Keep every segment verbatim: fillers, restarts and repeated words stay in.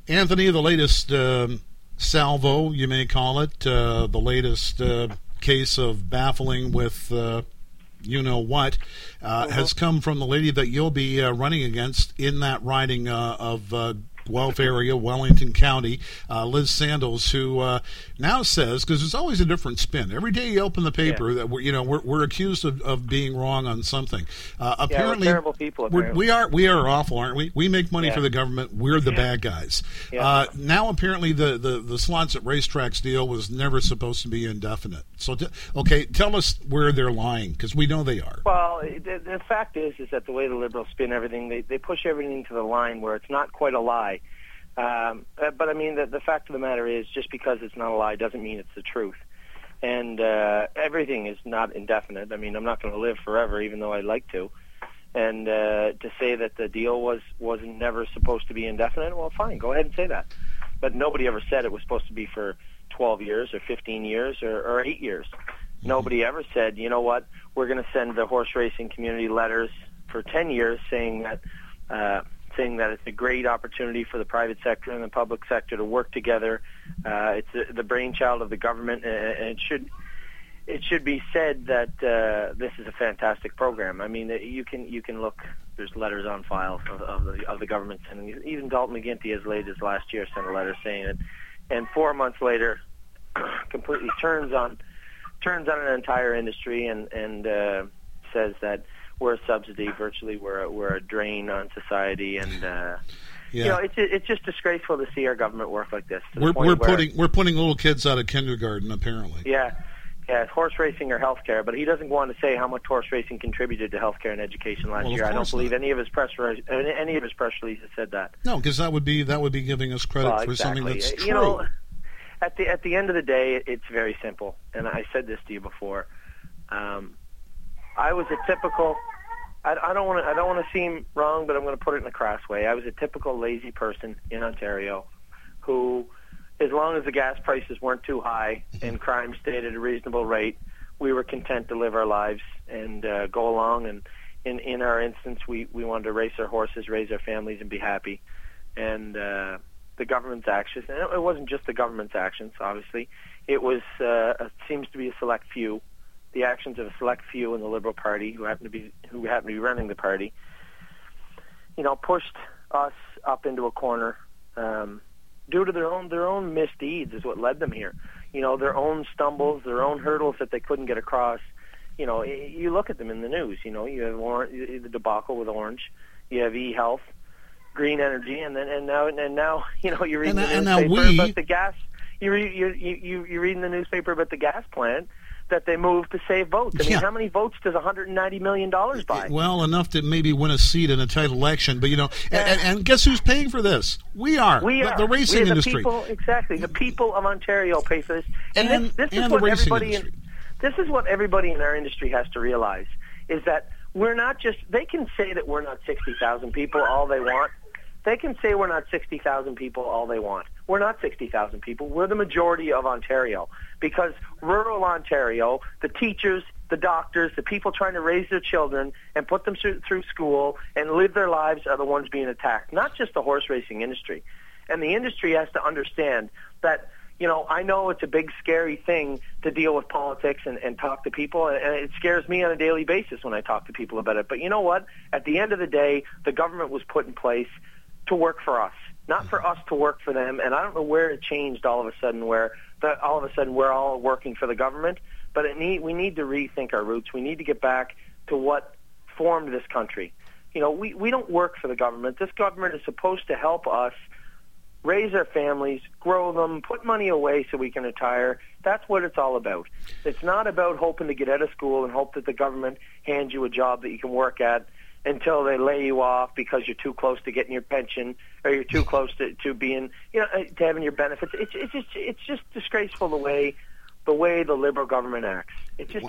Anthony, the latest um, salvo, you may call it, uh, the latest uh, case of baffling with uh, you-know-what, uh, has come from the lady that you'll be uh, running against in that riding uh, of uh, Guelph area, Wellington County, uh, Liz Sandals, who uh, now says, because there's always a different spin. Every day you open the paper, yeah. that we're, you know, we're, we're accused of, of being wrong on something. Uh, apparently, yeah, we're terrible people. We're, we are we are awful, aren't we? We make money yeah. for the government. We're the yeah. bad guys. Yeah. Uh, now, apparently, the, the, the slots at racetracks deal was never supposed to be indefinite. So, t- okay, tell us where they're lying, because we know they are. Well, the, the fact is, is that the way the Liberals spin everything, they, they push everything to the line where it's not quite a lie. Um, but I mean, the, the fact of the matter is, just because it's not a lie doesn't mean it's the truth. And uh, everything is not indefinite. I mean, I'm not going to live forever, even though I'd like to. And uh, to say that the deal was was never supposed to be indefinite, well, fine, go ahead and say that. But nobody ever said it was supposed to be for twelve years or fifteen years or, or eight years. Mm-hmm. Nobody ever said, you know what, we're going to send the horse racing community letters for ten years saying that. Uh, saying that it's a great opportunity for the private sector and the public sector to work together. Uh, it's a, the brainchild of the government, and it should it should be said that uh, this is a fantastic program. I mean, you can you can look. There's letters on file of, of the of the government, and even Dalton McGuinty, as late as last year, sent a letter saying it. And four months later, completely turns on turns on an entire industry and and uh, says that. We're a subsidy, virtually. We're a, we're a drain on society, and uh, yeah. you know, it's it's just disgraceful to see our government work like this. We're we're putting we're putting little kids out of kindergarten, apparently. Yeah, yeah, it's horse racing or healthcare, but he doesn't go on to say how much horse racing contributed to healthcare and education last well, year. I don't believe not. any of his press any of his press releases said that. No, because that would be that would be giving us credit well, for exactly. something that's true. You know, at the at the end of the day, it's very simple, and I said this to you before. Um, I was a typical. I, I don't want to. I don't want to seem wrong, but I'm going to put it in a crass way. I was a typical lazy person in Ontario, who, as long as the gas prices weren't too high and crime stayed at a reasonable rate, we were content to live our lives and uh, go along. And in in our instance, we we wanted to race our horses, raise our families, and be happy. And uh, the government's actions, and it wasn't just the government's actions. Obviously, it was uh, it seems to be a select few. The actions of a select few in the Liberal Party who happen to be who happen to be running the party, you know, pushed us up into a corner um, due to their own their own misdeeds is what led them here. You know, their own stumbles, their own hurdles that they couldn't get across. You know, you look at them in the news. You know, you have or- the debacle with Orange, you have e-health, green energy, and then and now and now you know you're reading and, the and newspaper we... about the gas. You re, you you you're reading the newspaper about the gas plant that they moved to save votes. I mean, yeah. how many votes does one hundred ninety million dollars buy? Well, enough to maybe win a seat in a tight election. But, you know, yeah. and, and guess who's paying for this? We are. We are. The, the racing we are the industry. People, exactly. The people of Ontario pay for this. And, and this, this and is the what racing everybody industry. In, this is what everybody in our industry has to realize, is that we're not just, they can say that we're not sixty thousand people all they want. They can say we're not sixty thousand people all they want. We're not sixty thousand people. We're the majority of Ontario, because rural Ontario, the teachers, the doctors, the people trying to raise their children and put them through, through school and live their lives are the ones being attacked, not just the horse racing industry. And the industry has to understand that, you know, I know it's a big, scary thing to deal with politics and, and talk to people, and it scares me on a daily basis when I talk to people about it. But you know what? At the end of the day, the government was put in place to work for us, not for us to work for them. And I don't know where it changed all of a sudden, where the, all of a sudden we're all working for the government. But it need, we need to rethink our roots. We need to get back to what formed this country. You know, we, we don't work for the government. This government is supposed to help us raise our families, grow them, put money away so we can retire. That's what it's all about. It's not about hoping to get out of school and hope that the government hands you a job that you can work at until they lay you off because you're too close to getting your pension or you're too close to, to being, you know, to having your benefits. It's, it's just it's just disgraceful the way the way the Liberal government acts. It just is.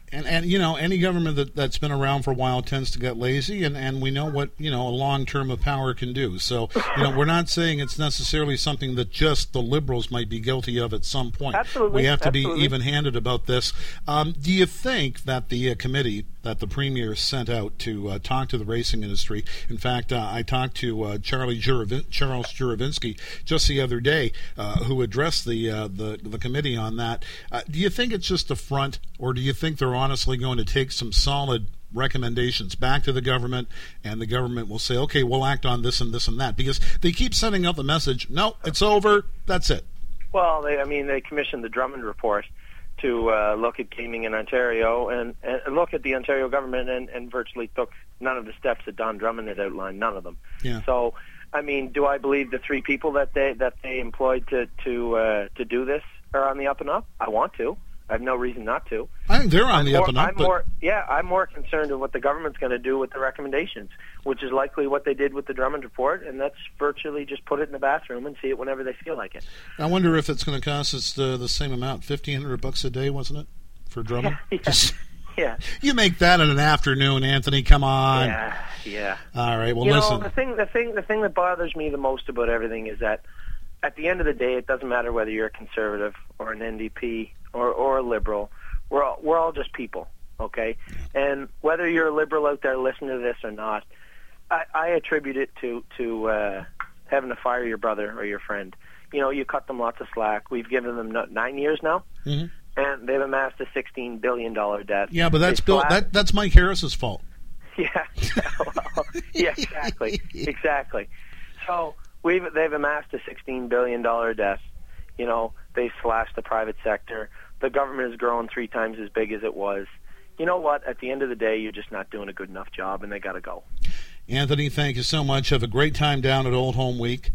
And, and you know, any government that, that's been around for a while tends to get lazy, and, and we know what, you know, a long term of power can do. So, you know, we're not saying it's necessarily something that just the Liberals might be guilty of at some point. Absolutely. We have to Absolutely. be even-handed about this. Um, do you think that the uh, committee that the Premier sent out to uh, talk to the racing industry, in fact, uh, I talked to uh, Charlie Juravin- Charles Juravinsky just the other day, uh, who addressed the, uh, the, the committee on that. Uh, do you think it's just a front, or do you think they're honestly going to take some solid recommendations back to the government, and the government will say, okay, we'll act on this and this and that? Because they keep sending out the message, no, it's over, that's it. Well, they, I mean, they commissioned the Drummond Report to uh, look at gaming in Ontario and, and look at the Ontario government and, and virtually took none of the steps that Don Drummond had outlined, none of them. Yeah. So, I mean, do I believe the three people that they that they employed to to uh, to do this are on the up and up? I want to. I have no reason not to. I think they're on I'm the more, up and up. I'm but... more, yeah, I'm more concerned with what the government's going to do with the recommendations, which is likely what they did with the Drummond Report, and that's virtually just put it in the bathroom and see it whenever they feel like it. I wonder if it's going to cost us the, the same amount, fifteen hundred bucks a day, wasn't it, for Drummond? Yeah, Just, yeah. You make that in an afternoon, Anthony. Come on. Yeah, yeah. All right. Well, you listen. know, the thing, the thing, the thing that bothers me the most about everything is that at the end of the day, it doesn't matter whether you're a conservative or an N D P or or a liberal. We're all, we're all just people, okay? And whether you're a liberal out there listening to this or not, I, I attribute it to to uh, having to fire your brother or your friend. You know, you cut them lots of slack. We've given them nine years now, mm-hmm. and they've amassed a sixteen billion dollars debt. Yeah, but that's They Bill. flat- That that's Mike Harris's fault. Yeah, well, yeah, exactly, exactly. So we've they've amassed a sixteen billion dollars debt. You know, they slashed the private sector. The government has grown three times as big as it was. You know what? At the end of the day, you're just not doing a good enough job, and they got to go. Anthony, thank you so much. Have a great time down at Old Home Week.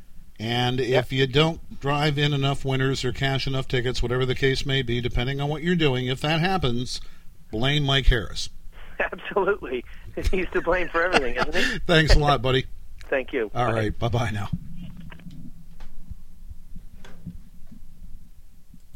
And Yep. if you don't drive in enough winners or cash enough tickets, whatever the case may be, depending on what you're doing, if that happens, blame Mike Harris. Absolutely. He's to blame for everything, isn't he? Thanks a lot, buddy. Thank you. All Bye. right. Bye-bye now.